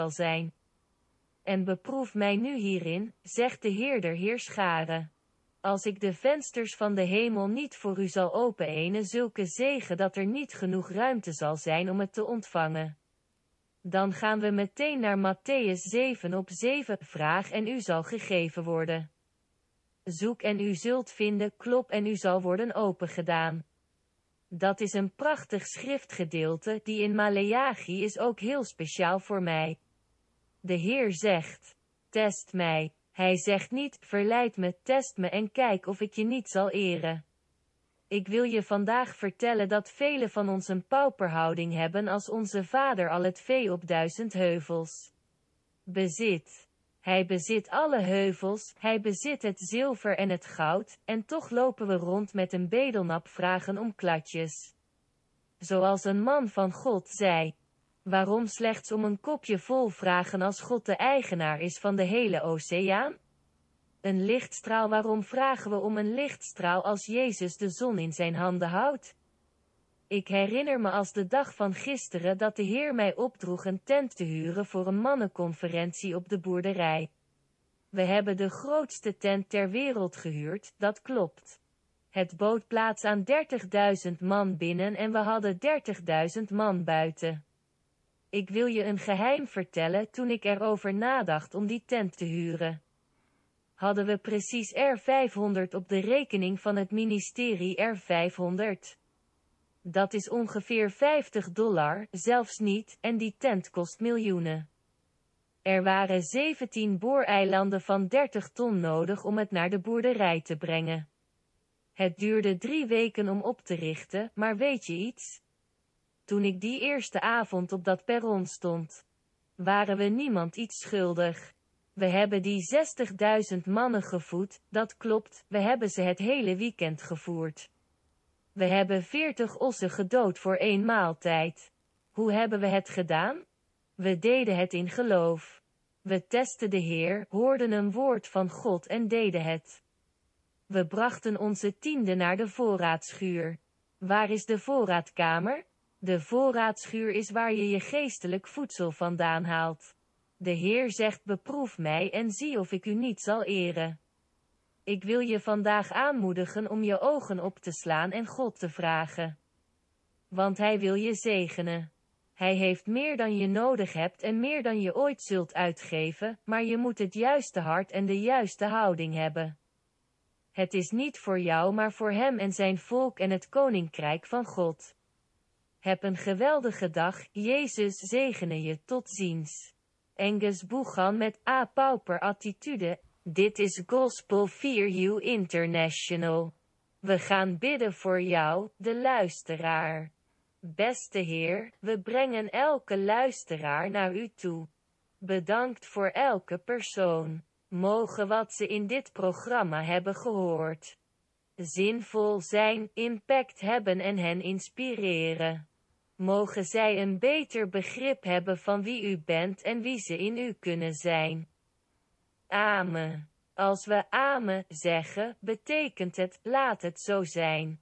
zijn. En beproef mij nu hierin, zegt de Heer der Heerscharen. Als ik de vensters van de hemel niet voor u zal openen, zulke zegen dat er niet genoeg ruimte zal zijn om het te ontvangen. Dan gaan we meteen naar Mattheüs 7:7, vraag en u zal gegeven worden. Zoek en u zult vinden, klop en u zal worden opengedaan. Dat is een prachtig schriftgedeelte, die in Maleachi is ook heel speciaal voor mij. De Heer zegt, test mij. Hij zegt niet, verleid me, test me en kijk of ik je niet zal eren. Ik wil je vandaag vertellen dat velen van ons een pauperhouding hebben als onze vader al het vee op 1000 heuvels bezit. Hij bezit alle heuvels, hij bezit het zilver en het goud, en toch lopen we rond met een bedelnap vragen om klatjes. Zoals een man van God zei. Waarom slechts om een kopje vol vragen als God de eigenaar is van de hele oceaan? Een lichtstraal, waarom vragen we om een lichtstraal als Jezus de zon in zijn handen houdt? Ik herinner me als de dag van gisteren dat de Heer mij opdroeg een tent te huren voor een mannenconferentie op de boerderij. We hebben de grootste tent ter wereld gehuurd, dat klopt. Het bood plaats aan 30.000 man binnen en we hadden 30.000 man buiten. Ik wil je een geheim vertellen, toen ik erover nadacht om die tent te huren. Hadden we precies R500 op de rekening van het ministerie R500. Dat is ongeveer $50, zelfs niet, en die tent kost miljoenen. Er waren 17 booreilanden van 30 ton nodig om het naar de boerderij te brengen. Het duurde 3 weken om op te richten, maar weet je iets? Toen ik die eerste avond op dat perron stond, waren we niemand iets schuldig. We hebben die 60.000 mannen gevoed, dat klopt, we hebben ze het hele weekend gevoerd. We hebben 40 ossen gedood voor 1 maaltijd. Hoe hebben we het gedaan? We deden het in geloof. We testten de Heer, hoorden een woord van God en deden het. We brachten onze tiende naar de voorraadschuur. Waar is de voorraadkamer? De voorraadschuur is waar je je geestelijk voedsel vandaan haalt. De Heer zegt, beproef mij en zie of ik u niet zal eren. Ik wil je vandaag aanmoedigen om je ogen op te slaan en God te vragen. Want Hij wil je zegenen. Hij heeft meer dan je nodig hebt en meer dan je ooit zult uitgeven, maar je moet het juiste hart en de juiste houding hebben. Het is niet voor jou, maar voor Hem en zijn volk en het koninkrijk van God. Heb een geweldige dag, Jezus zegene je, tot ziens. Angus Boegan met A Pauper attitude. Dit is Gospel for You International. We gaan bidden voor jou, de luisteraar. Beste Heer, we brengen elke luisteraar naar u toe. Bedankt voor elke persoon. Mogen wat ze in dit programma hebben gehoord zinvol zijn, impact hebben en hen inspireren. Mogen zij een beter begrip hebben van wie u bent en wie ze in u kunnen zijn. Amen. Als we amen zeggen, betekent het, laat het zo zijn.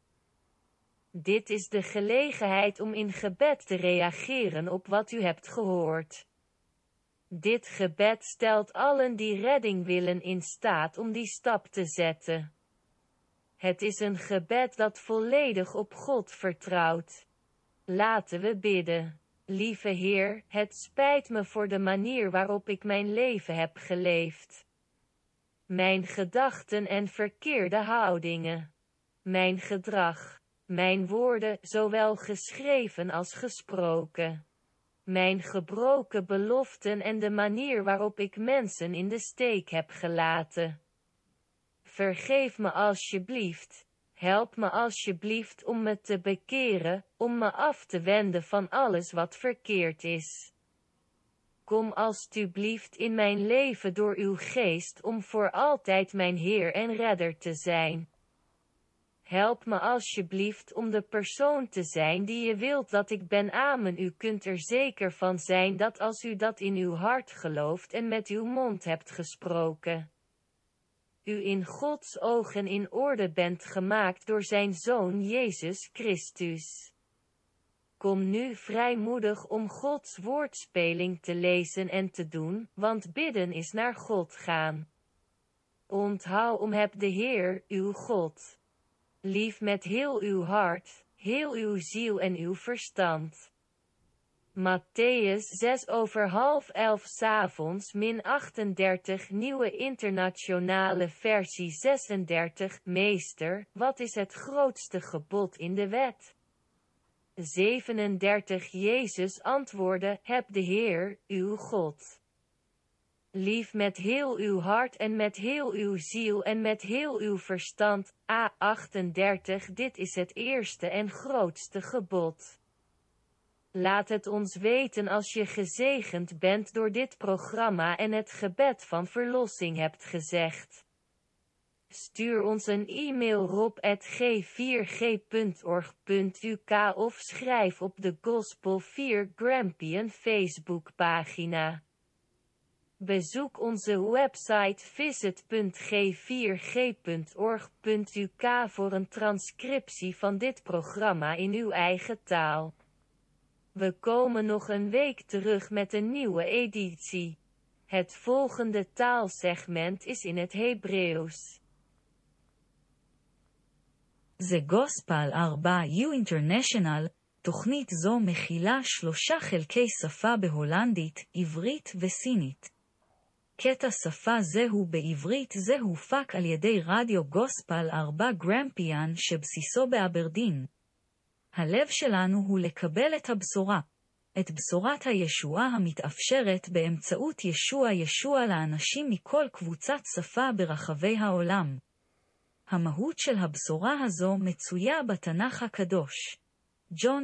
Dit is de gelegenheid om in gebed te reageren op wat u hebt gehoord. Dit gebed stelt allen die redding willen in staat om die stap te zetten. Het is een gebed dat volledig op God vertrouwt. Laten we bidden. Lieve Heer, het spijt me voor de manier waarop ik mijn leven heb geleefd. Mijn gedachten en verkeerde houdingen. Mijn gedrag. Mijn woorden, zowel geschreven als gesproken. Mijn gebroken beloften en de manier waarop ik mensen in de steek heb gelaten. Vergeef me alsjeblieft. Help me alsjeblieft om me te bekeren, om me af te wenden van alles wat verkeerd is. Kom alstublieft in mijn leven door uw geest om voor altijd mijn Heer en Redder te zijn. Help me alsjeblieft om de persoon te zijn die je wilt dat ik ben. Amen. U kunt er zeker van zijn dat als u dat in uw hart gelooft en met uw mond hebt gesproken, u in Gods ogen in orde bent gemaakt door zijn Zoon Jezus Christus. Kom nu vrijmoedig om Gods woordspeling te lezen en te doen, want bidden is naar God gaan. Onthoud om heb de Heer, uw God, lief met heel uw hart, heel uw ziel en uw verstand. Mattheüs 6:10 s'avonds -38 Nieuwe Internationale Versie 36 Meester, wat is het grootste gebod in de wet? 37 Jezus antwoordde, heb de Heer, uw God, lief met heel uw hart en met heel uw ziel en met heel uw verstand. 38 Dit is het eerste en grootste gebod. Laat het ons weten als je gezegend bent door dit programma en het gebed van verlossing hebt gezegd. Stuur ons een e-mail rob@g4g.org.uk of schrijf op de Gospel 4 Grampian Facebookpagina. Bezoek onze website visit.g4g.org.uk voor een transcriptie van dit programma in uw eigen taal. We komen nog een week terug met een nieuwe editie. Het volgende taalsegment is in het Hebreeuws. זה גוספל 4U International, תוכנית זו מכילה 3 חלקי שפה בהולנדית, עברית וסינית. קטע שפה זהו בעברית זה הופק על ידי רדיו גוספל 4 גרמפיאן שבסיסו באברדין. הלב שלנו הוא לקבל את הבשורה, את בשורת הישועה המתאפשרת באמצעות ישוע לאנשים מכל קבוצת שפה ברחבי העולם. המהות של הבשורה הזו מצויה בתנ"ך הקדוש. ג'ון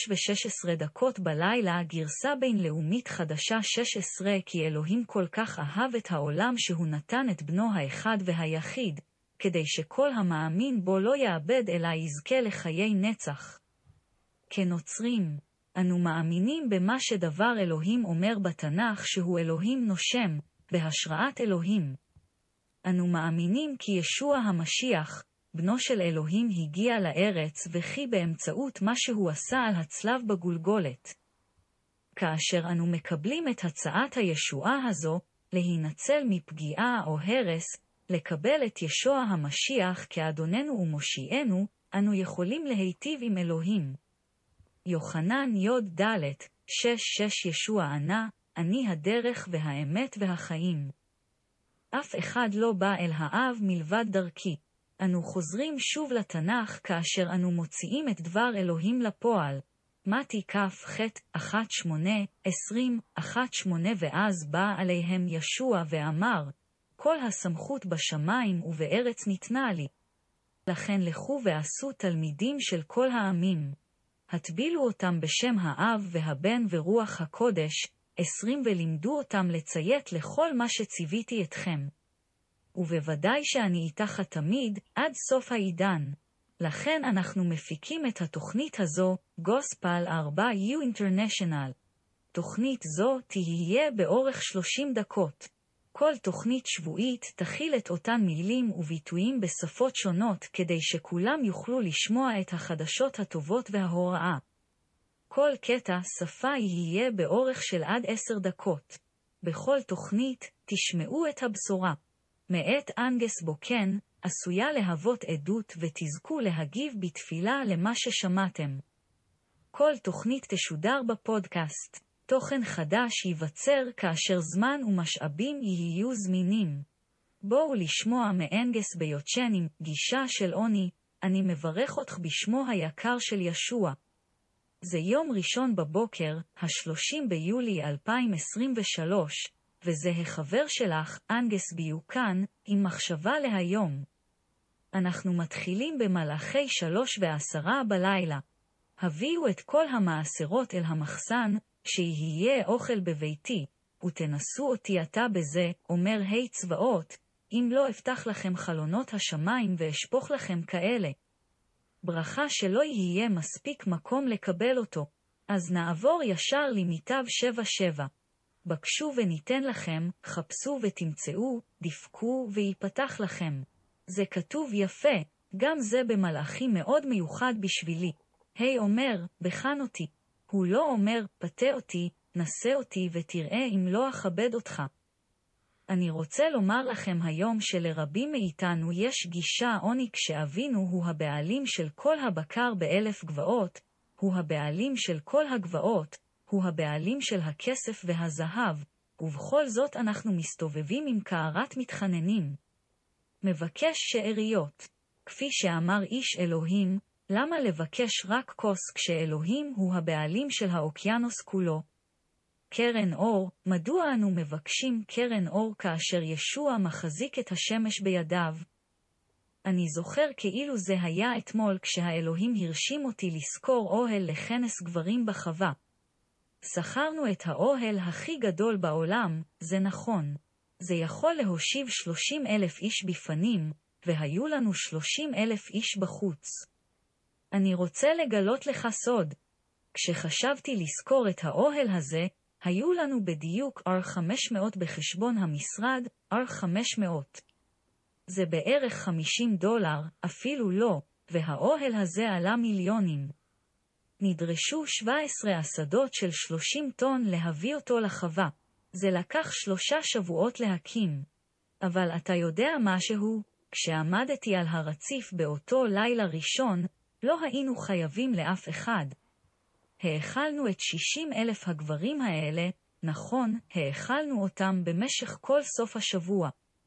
3:16 בלילה גרסה בינלאומית חדשה 16 כי אלוהים כל כך אהב את העולם שהוא נתן את בנו האחד והיחיד, כדי שכל המאמין בו לא יאבד אלא יזכה לחיי נצח. כנוצרים, אנו מאמינים במה שדבר אלוהים אומר בתנ"ך שהוא אלוהים נושם, בהשראת אלוהים. אנו מאמינים כי ישוע המשיח, בנו של אלוהים הגיע לארץ וכי באמצעות מה שהוא עשה על הצלב בגולגולת. כאשר אנו מקבלים את הצעת הישועה הזו, להינצל מפגיעה או הרס, לקבל את ישוע המשיח כאדוננו ומושיענו, אנו יכולים להיטיב עם אלוהים. יוחנן י' ד' 6:6 ישוע ענה, אני הדרך והאמת והחיים. אף אחד לא בא אל האב מלבד דרכי. אנו חוזרים שוב לתנ"ך כאשר אנו מוציאים את דבר אלוהים לפועל. מתי כ"ח 1:8-20 1:8 ואז בא עליהם ישוע ואמר, כל הסמכות בשמיים ובארץ ניתנה לי. לכן לכו ועשו תלמידים של כל העמים. הטבילו אותם בשם האב והבן ורוח הקודש, 20 ולימדו אותם לציית לכל מה שציוויתי אתכם. ובוודאי שאני איתך תמיד, עד סוף העידן. לכן אנחנו מפיקים את התוכנית הזו, גוספל 4U International. תוכנית זו תהיה באורך 30 דקות. כל תוכנית שבועית תכיל את אותן מילים וביטויים בשפות שונות כדי שכולם יוכלו לשמוע את החדשות הטובות וההוראה. כל קטע שפה יהיה באורך של עד 10 דקות. בכל תוכנית תשמעו את הבשורה. מאת אנגס בוקן, עשויה להוות עדות ותזכו להגיב בתפילה למה ששמעתם. כל תוכנית תשודר בפודקאסט. תוכן חדש ייווצר כאשר זמן ומשאבים יהיו זמינים. בואו לשמוע מאנגס ביוצ'ן עם גישה של עוני, אני מברך אותך בשמו היקר של ישוע. זה יום ראשון בבוקר, ה-30 ביולי 2023, וזה החבר שלך, אנגס ביוקן, עם מחשבה להיום. אנחנו מתחילים במלאכי 3:10 בלילה. הביאו את כל המעשרות אל המחסן, שיהיה אוכל בביתי, ותנסו אותי עתה בזה, אומר צבאות, אם לא אפתח לכם חלונות השמיים ואשפוך לכם כאלה. ברכה שלא יהיה מספיק מקום לקבל אותו, אז נעבור ישר למיטב 7:7. בקשו וניתן לכם, חפשו ותמצאו, דפקו ויפתח לכם. זה כתוב יפה, גם זה במלאכי מאוד מיוחד בשבילי. אומר, בחן אותי, הוא לא אומר, פתה אותי, נסה אותי ותראה אם לא אכבד אותך. אני רוצה לומר לכם היום שלרבים מאיתנו יש גישה עוני כשאבינו הוא הבעלים של כל הבקר ב1,000 גבעות, הוא הבעלים של כל הגבעות, הוא הבעלים של הכסף והזהב, ובכל זאת אנחנו מסתובבים עם קערת מתחננים. מבקש שאריות. כפי שאמר איש אלוהים, למה לבקש רק כוס כשאלוהים הוא הבעלים של האוקיינוס כולו? קרן אור, מדוע אנו מבקשים קרן אור כאשר ישוע מחזיק את השמש בידיו? אני זוכר כאילו זה היה אתמול כשהאלוהים הרשים אותי לזכור אוהל לכנס גברים בחווה. שכרנו את האוהל הכי גדול בעולם, זה נכון. זה יכול להושיב 30,000 איש בפנים, והיו לנו 30,000 איש בחוץ. אני רוצה לגלות לך סוד. כשחשבתי לזכור את האוהל הזה, היו לנו בדיוק $500 בחשבון המשרד, $500. זה בערך $50, אפילו לא, והאוהל הזה עלה מיליונים. נדרשו 17 אסדות של 30 טון להביא אותו לחווה. זה לקח 3 שבועות להקים. אבל אתה יודע משהו? כשעמדתי על הרציף באותו לילה ראשון, לא היינו חייבים לאף אחד. האכלנו את 60,000 הגברים האלה, נכון, האכלנו אותם במשך כל סוף השבוע.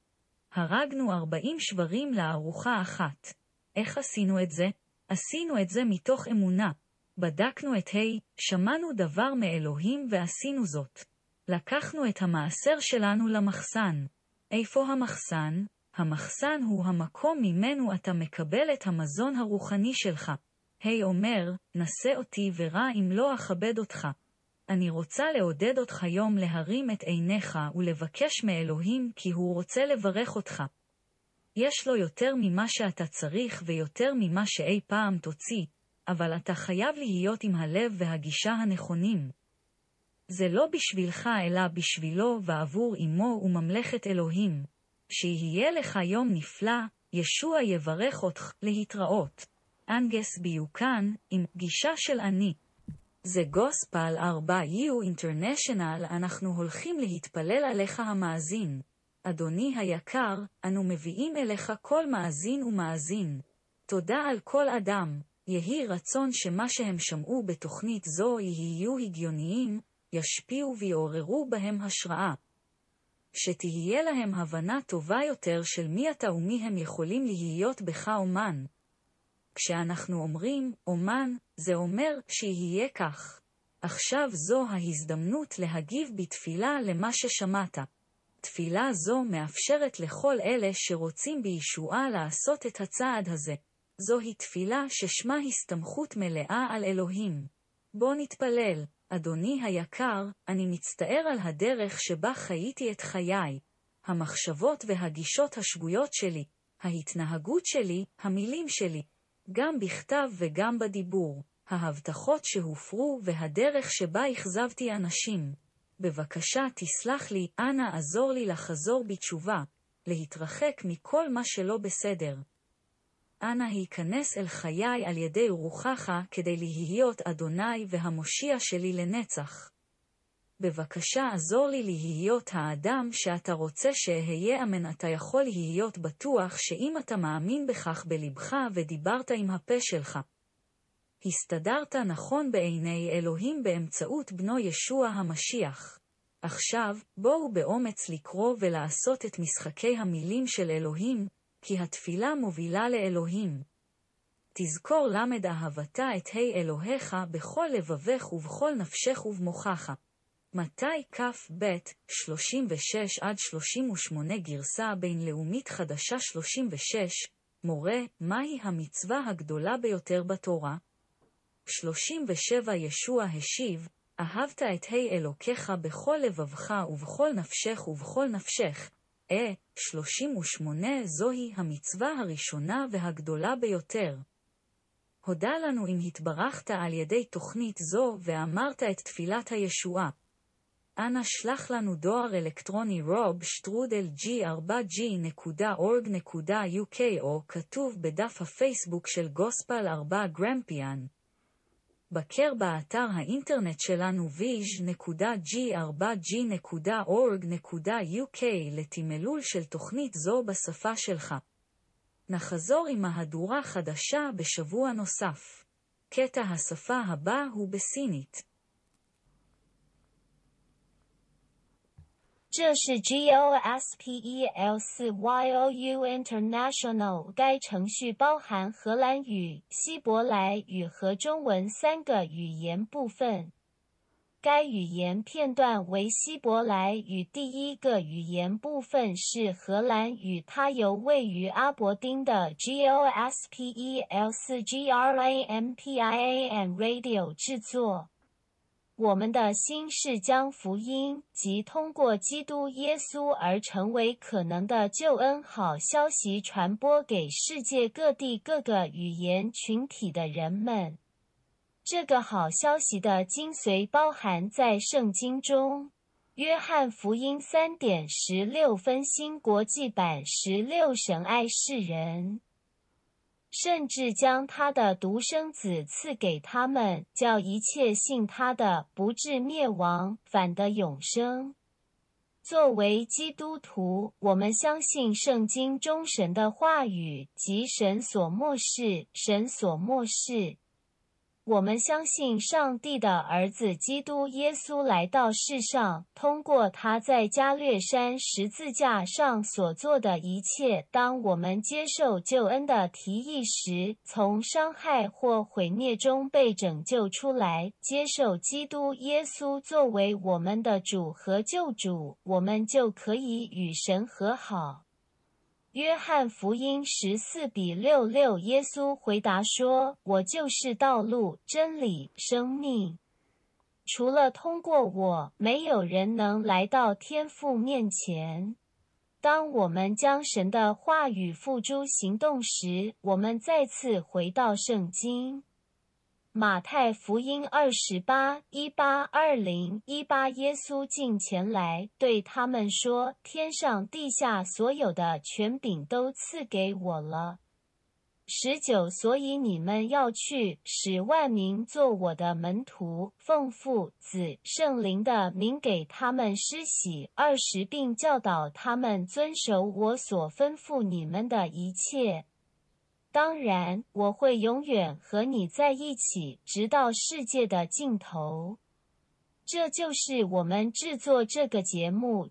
הרגנו 40 שברים לארוחה אחת. איך עשינו את זה? עשינו את זה מתוך אמונה. בדקנו את שמענו דבר מאלוהים ועשינו זאת. לקחנו את המעשר שלנו למחסן. איפה המחסן? המחסן הוא המקום ממנו אתה מקבל את המזון הרוחני שלך. אומר, נסה אותי ורע אם לא אכבד אותך. אני רוצה לעודד אותך יום להרים את עיניך ולבקש מאלוהים כי הוא רוצה לברך אותך. יש לו יותר ממה שאתה צריך ויותר ממה שאי פעם תוציא, אבל אתה חייב להיות עם הלב והגישה הנכונים. זה לא בשבילך אלא בשבילו ועבור אמו וממלכת אלוהים. שיהיה לך יום נפלא, ישוע יברך אותך להתראות. אנגס ביוקן, עם גישה של אני. זה גוספל 4U אינטרנשיונל, אנחנו הולכים להתפלל עליך המאזין. אדוני היקר, אנו מביאים אליך כל מאזין ומאזין. תודה על כל אדם. יהי רצון שמה שהם שמעו בתוכנית זו יהיו הגיוניים, ישפיעו ויעוררו בהם השראה. שתהיה להם הבנה טובה יותר של מי אתה ומי הם יכולים להיות בך אומן. כשאנחנו אומרים אומן, זה אומר שיהיה כך. עכשיו זו ההזדמנות להגיב בתפילה למה ששמעת. תפילה זו מאפשרת לכל אלה שרוצים בישועה לעשות את הצעד הזה. זוהי תפילה ששמה הסתמכות מלאה על אלוהים. בוא נתפלל. אדוני היקר, אני מצטער על הדרך שבה חייתי את חיי. המחשבות והגישות השגויות שלי, ההתנהגות שלי, המילים שלי, גם בכתב וגם בדיבור, ההבטחות שהופרו והדרך שבה הכזבתי אנשים. בבקשה תסלח לי, אנא עזור לי לחזור בתשובה, להתרחק מכל מה שלא בסדר. אנא היכנס אל חיי על ידי רוחך כדי להיות אדוני והמושיע שלי לנצח. בבקשה עזור לי להיות האדם שאתה רוצה שאהיה אמן. אתה יכול להיות בטוח שאם אתה מאמין בכך בלבך ודיברת עם הפה שלך, הסתדרת נכון בעיני אלוהים באמצעות בנו ישוע המשיח. עכשיו, בואו באומץ לקרוא ולעשות את משחקי המילים של אלוהים, כי התפילה מובילה לאלוהים. תזכור למד אהבתה את אלוהיך בכל לבבך ובכל נפשך ובמוחך. מתי כ"ב 36-38 גרסה בינלאומית חדשה 36, מורה, מהי המצווה הגדולה ביותר בתורה? 37 ישוע השיב, אהבת את אלוקיך בכל לבבך ובכל נפשך ובכל נפשך. 38 זוהי המצווה הראשונה והגדולה ביותר. הודע לנו אם התברכת על ידי תוכנית זו ואמרת את תפילת הישועה. אנא שלח לנו דואר אלקטרוני rob@g4g.org.uk או כתוב בדף הפייסבוק של גוספל 4 גרמפיאן. בקר באתר האינטרנט שלנו viz.g4g.org.uk לתמלול של תוכנית זו בשפה שלך. נחזור עם מהדורה חדשה בשבוע נוסף. קטע השפה הבא הוא בסינית. 这是 GOSPEL4YOU International 该程序包含荷兰语、希伯来语和中文3个语言部分。该语言片段为希伯来语，第一个语言部分是荷兰语，它由位于阿伯丁的 GOSPEL4GRAMPIAN Radio 制作。我们的心是将福音及通过基督耶稣而成为可能的救恩好消息传播给世界各地各个语言群体的人们。这个好消息的精髓包含在圣经中。约翰福音3.16分新国际版16神爱世人，甚至将他的独生子赐给他们，叫一切信他的不至灭亡，反得永生。作为基督徒，我们相信圣经中神的话语及神所默示，我们相信上帝的儿子基督耶稣来到世上，通过他在加略山十字架上所做的一切。当我们接受救恩的提议时，从伤害或毁灭中被拯救出来，接受基督耶稣作为我们的主和救主，我们就可以与神和好。约翰福音14:66，耶稣回答说：“我就是道路、真理、生命。除了通过我，没有人能来到天父面前。”当我们将神的话语付诸行动时，我们再次回到圣经。马太福音28:18-20-18，耶稣近前来，对他们说：“天上地下所有的权柄都赐给我了。19，所以你们要去，使万民做我的门徒，奉父、子、圣灵的名给他们施洗。20，并教导他们遵守我所吩咐你们的一切。当然，我会永远和你在一起，直到世界的尽头。”这就是我们制作这个节目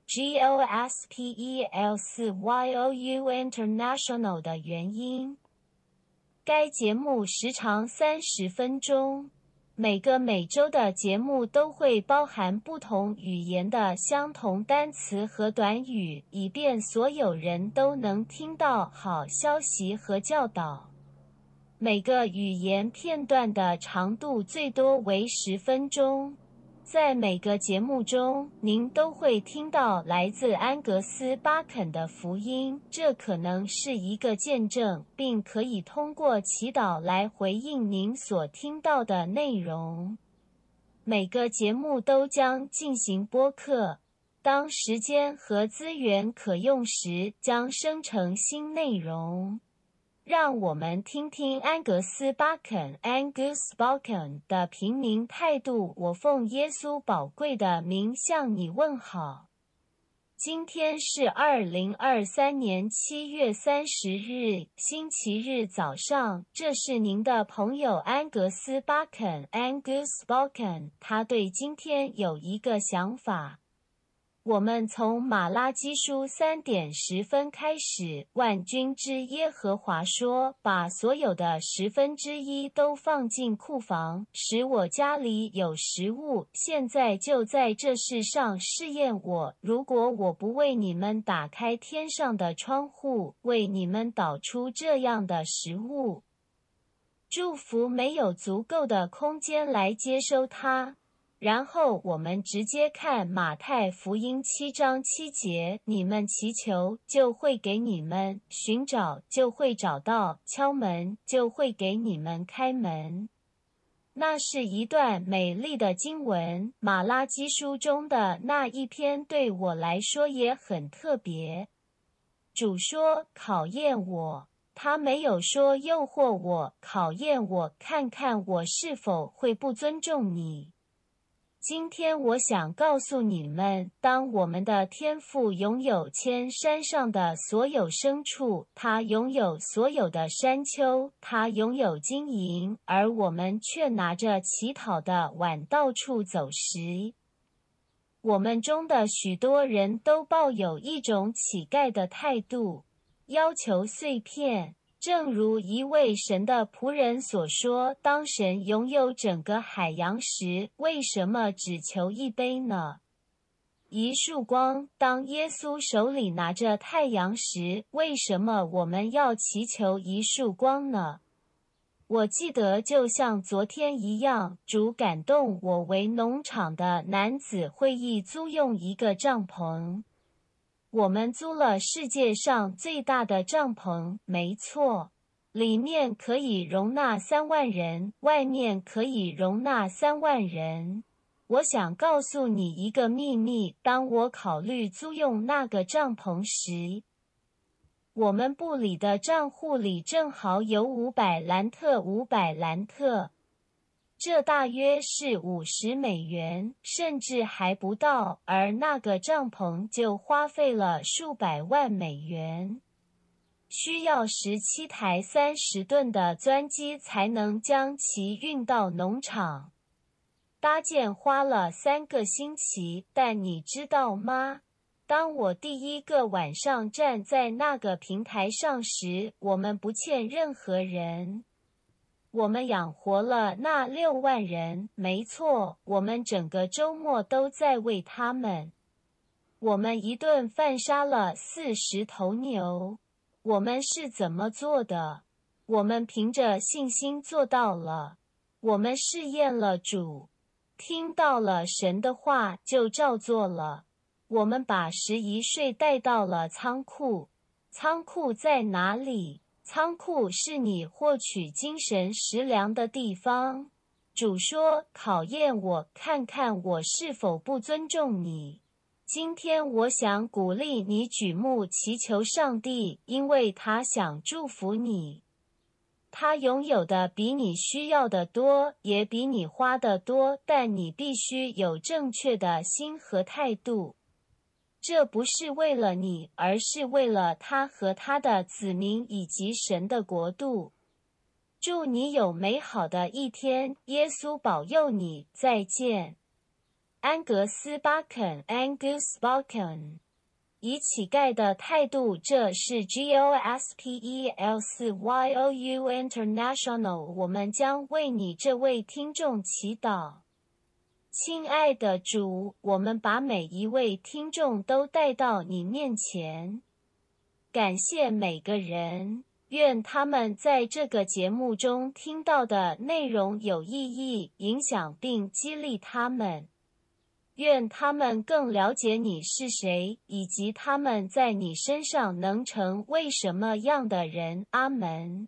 GOSPEL4YOU International 的原因。该节目时长30分钟，每个每周的节目都会包含不同语言的相同单词和短语，以便所有人都能听到好消息和教导。每个语言片段的长度最多为10分钟。在每个节目中，您都会听到来自安格斯巴肯的福音，这可能是一个见证，并可以通过祈祷来回应您所听到的内容。每个节目都将进行播客，当时间和资源可用时，将生成新内容。让我们听听安格斯巴肯 Angus Balkan 的平民态度。我奉耶稣宝贵的名向你问好。今天是2023年7月30日，星期日早上。这是您的朋友安格斯巴肯 Angus Balkan， 他对今天有一个想法。我们从马拉基书3:10开始，万军之耶和华说：“把所有的1/10都放进库房，使我家里有食物。现在就在这世上试验我，如果我不为你们打开天上的窗户，为你们导出这样的食物，祝福没有足够的空间来接收它。”然后我们直接看马太福音7章7节，你们祈求就会给你们，寻找就会找到，敲门就会给你们开门。那是一段美丽的经文，马拉基书中的那一篇对我来说也很特别。主说：“考验我。” 他没有说诱惑我、考验我，看看我是否会不尊重你。今天我想告诉你们，当我们的天父拥有千山上的所有牲畜，他拥有所有的山丘，他拥有金银，而我们却拿着乞讨的碗到处走时，我们中的许多人都抱有一种乞丐的态度，要求碎片。正如一位神的仆人所说，当神拥有整个海洋时，为什么只求一杯呢？一束光，当耶稣手里拿着太阳时，为什么我们要祈求一束光呢？我记得就像昨天一样，主感动我为农场的男子会议租用一个帐篷。我们租了世界上最大的帐篷，没错，里面可以容纳3万人，外面可以容纳3万人。我想告诉你一个秘密，当我考虑租用那个帐篷时，我们部里的账户里正好有500兰特，500兰特。这大约是$50，甚至还不到，而那个帐篷就花费了数百万美元，需要17台30吨的钻机才能将其运到农场。搭建花了3个星期，但你知道吗？当我第一个晚上站在那个平台上时，我们不欠任何人。我们养活了那6万人，没错，我们整个周末都在喂他们。我们一顿饭杀了40头牛。我们是怎么做的？我们凭着信心做到了。我们试验了主，听到了神的话就照做了。我们把11岁带到了仓库。仓库在哪里？仓库是你获取精神食粮的地方。主说：“考验我，看看我是否不尊重你。”今天我想鼓励你举目祈求上帝，因为他想祝福你。他拥有的比你需要的多，也比你花的多，但你必须有正确的心和态度。这不是为了你，而是为了他和他的子民以及神的国度。祝你有美好的一天，耶稣保佑你，再见。安格斯·巴肯 （Angus Buchan） 以乞丐的态度，这是 Gospel4YOU International。我们将为你这位听众祈祷。亲爱的主，我们把每一位听众都带到你面前，感谢每个人，愿他们在这个节目中听到的内容有意义、影响并激励他们。愿他们更了解你是谁，以及他们在你身上能成为什么样的人。阿门。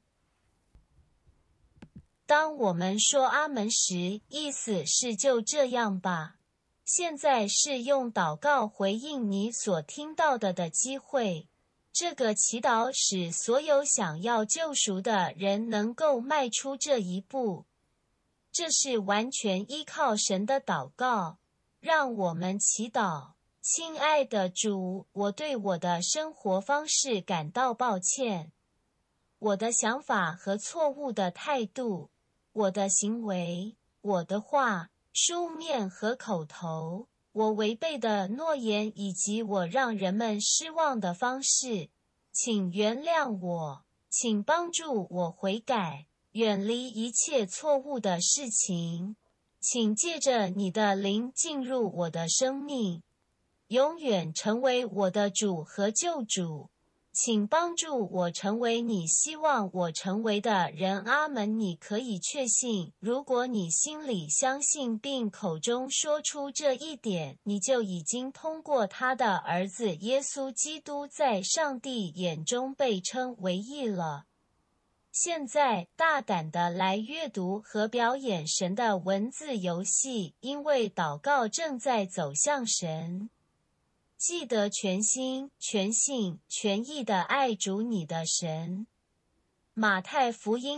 当我们说阿门时，意思是就这样吧。现在是用祷告回应你所听到的机会。这个祈祷使所有想要救赎的人能够迈出这一步。这是完全依靠神的祷告。让我们祈祷。亲爱的主，我对我的生活方式感到抱歉。我的想法和错误的态度，我的行为，我的话，书面和口头，我违背的诺言以及我让人们失望的方式，请原谅我，请帮助我悔改，远离一切错误的事情。请借着你的灵进入我的生命，永远成为我的主和救主。请帮助我成为你希望我成为的人。阿门。你可以确信，如果你心里相信并口中说出这一点，你就已经通过他的儿子耶稣基督在上帝眼中被称为义了。现在，大胆地来阅读和表演神的文字游戏，因为祷告正在走向神。记得全心、全性、全意地爱主你的神。 马太福音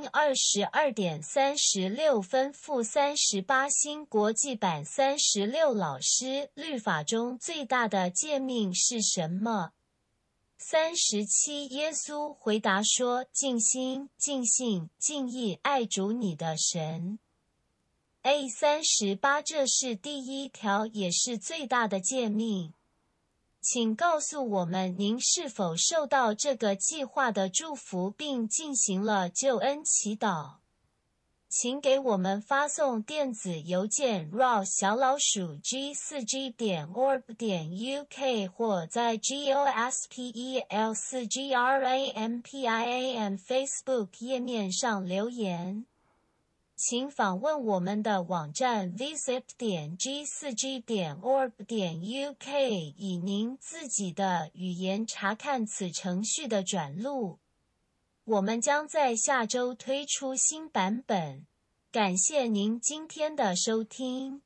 22:36分负38新国际版36老师，律法中最大的诫命是什么？37耶稣回答说：尽心、尽性、尽意爱主你的神。38这是第一条，也是最大的诫命。请告诉我们，您是否受到这个计划的祝福并进行了救恩祈祷？请给我们发送电子邮件 raw_g4g.org.uk 或在 gospel4grampian Facebook 页面上留言。请访问我们的网站 visit.g4g.org.uk 以您自己的语言查看此程序的转录。我们将在下周推出新版本。感谢您今天的收听。